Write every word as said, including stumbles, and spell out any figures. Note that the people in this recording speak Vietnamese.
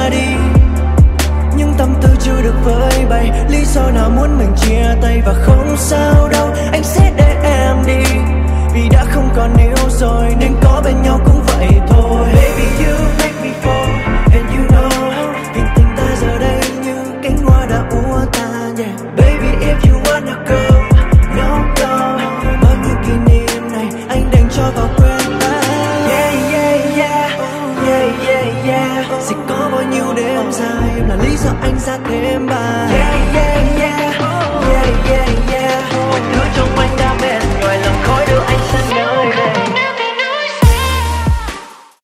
đi, nhưng tâm tư chưa được vơi bày. Lý do nào muốn mình chia tay và không sao đâu, anh sẽ để em đi, vì đã không còn yêu rồi nên có bên nhau cũng vậy thôi. Baby you make me fall and you know, vì tình ta giờ đây như cánh hoa đã úa tàn. Yeah. Baby if you wanna go, no go, bao nhiêu kỷ niệm này anh đành cho vào quên ta. Yeah yeah yeah, yeah yeah yeah, sẽ có bao nhiêu đêm dài em là lý do anh ra thêm bài. Yeah yeah yeah, yeah yeah